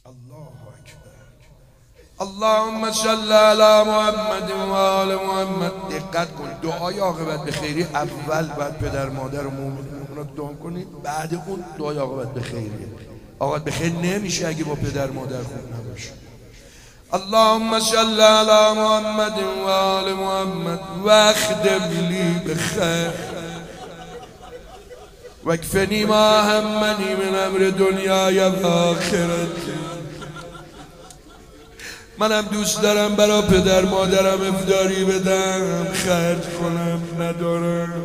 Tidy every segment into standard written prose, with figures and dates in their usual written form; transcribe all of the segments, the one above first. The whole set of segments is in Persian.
الله اکبر. اللهم صل علی محمد و آل محمد. دقت کن دعای عاقبت به خیری اول باید پدر مادر و مومنان دعا کنید، بعد اون دعای عاقبت به خیریه. عاقبت به خیر نمیشه اگه با پدر مادر خوب نباشه. اللهم صل علی محمد و آل محمد واخدم لی بخیر واکفنی ما همنی من امر دنیای و آخرتی. منم دوست دارم برا پدر مادرم افطاری بدم، خرج کنم ندارم.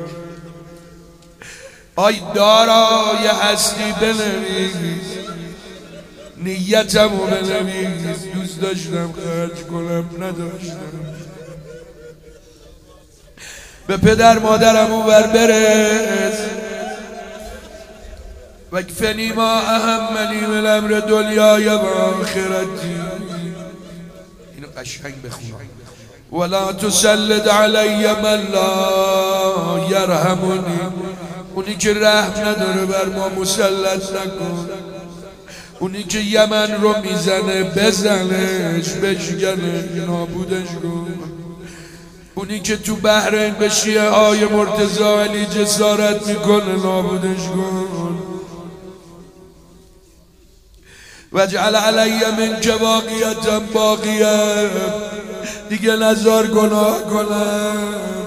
آی دارای هستی بنویس، نیتمو بنویس، دوست داشتم خرج کنم نداشتم. به پدر مادرم اونور برس واکفنی ما اهمنی من امر دنیای و آخرتی. اینو قشنگ بخونم. ولا تسلط علی من لا یرحمنی. اونی که رحم نداره بر ما مسلط نکن. اونی که یمن رو میزنه بزنش، بشکنه، نابودش کن. اونی که تو بحرین به شیعه های مرتضی علی جسارت میکنه نابودش کن. وجعل علی من باقیتا باقیه، دیگه نزار گناه کنم.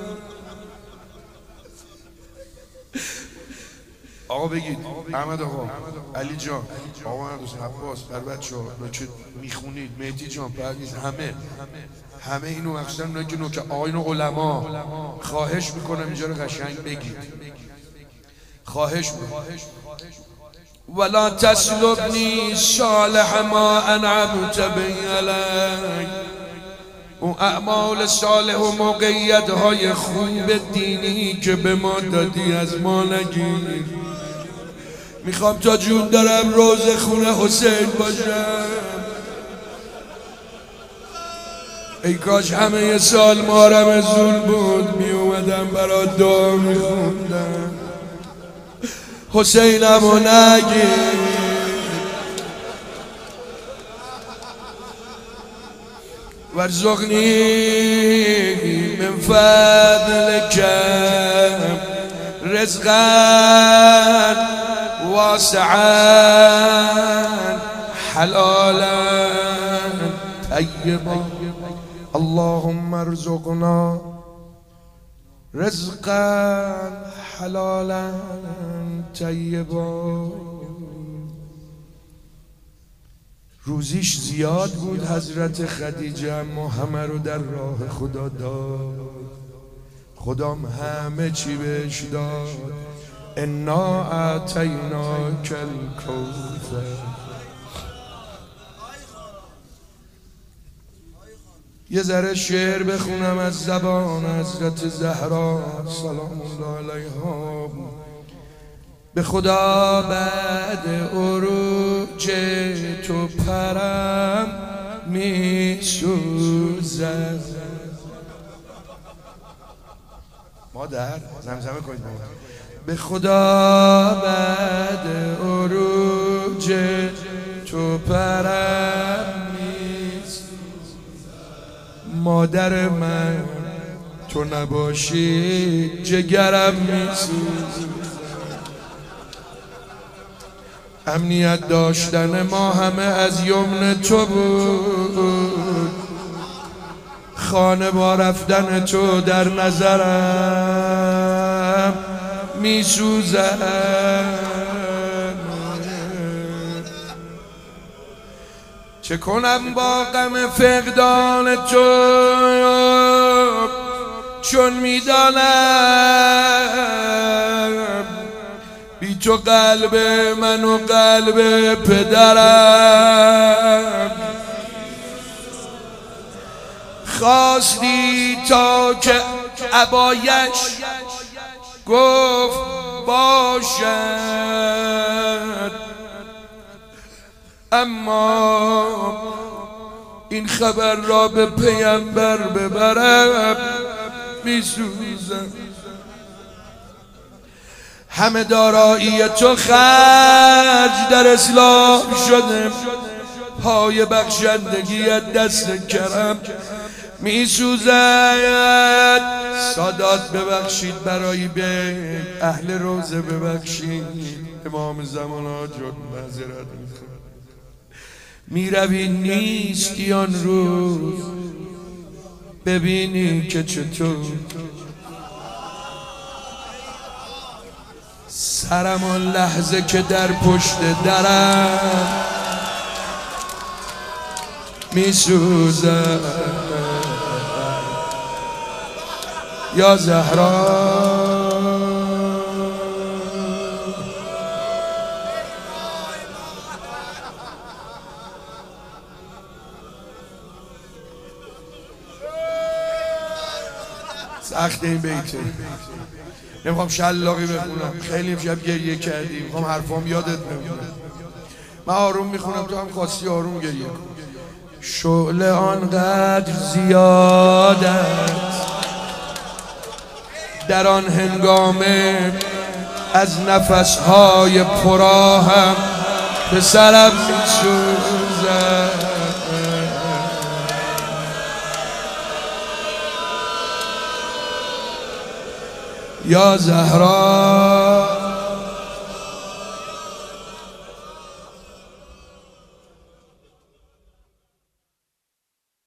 آقا بگید احمد آقا، علی جان، آقا حسین عباس، بر بچه ها که میخونید، مهدی جان، پرویز، همه اینو مخصوصا اونایی که نوکه آقایون علما، خواهش میکنم اینجا رو قشنگ بگید، خواهش میکنم. ولا تسلبنی صالح ما انعمت به علی. اون اعمال صالح و موقعیت‌های خوب دینی که به ما دادی از ما نگیر. میخوام تا جون دارم روز خونه حسین باشم. ای کاش همه سال مارم زول بود، میومدم برا دعا میخوندم. حسینمو نگیر. وارزقنی من فضلک رزقا واسعا حلالا طیبا. اللهم ارزقنا رزقا حلالا طیبا. روزیش زیاد بود حضرت خدیجه، اما همه رو در راه خدا داد. خدام همه چی بهش داد. انا اعطیناک الکوثر. یه ذره شعر بخونم از زبان حضرت زهرا سلام الله علیها. به خدا بعد عروج تو پرم می سوزد. مادر زمزمه کنید. به خدا بعد عروج تو پرم می سوزد. مادر من تو نباشی جگرم می سوزد. امنیت داشتن ما همه از یمن تو بود. خانه با رفتن تو در نظرم می سوزد. چه کنم با غم فقدان تو چون میدانم بی تو قلب من و قلب پدرم. خواستی تا که عبایش گفت باشد، اما این خبر را به پیامبر ببرم می سوزم. همه دارایی تو خرج در اسلام شده، پای بخشندگیت دست کرم میسوزد. سادات ببخشید برای به اهل روزه ببخشید. امام زمان آجد معذرت میخوام. میروی نیستی آن روز ببینی که چطور سرم آن لحظه که در پشت درم میسوزد. یا زهرا سخت این بیته، نمیخوام شلاقی بخونم، خیلی امشب گریه کردی، میخوام حرفام یادت بمونه. من آروم میخونم تو هم خواستی آروم گریه کن. شعله آنقدر زیادت در آن هنگامه از نفسهای پراهم به سرم میسوزد. یا زهرا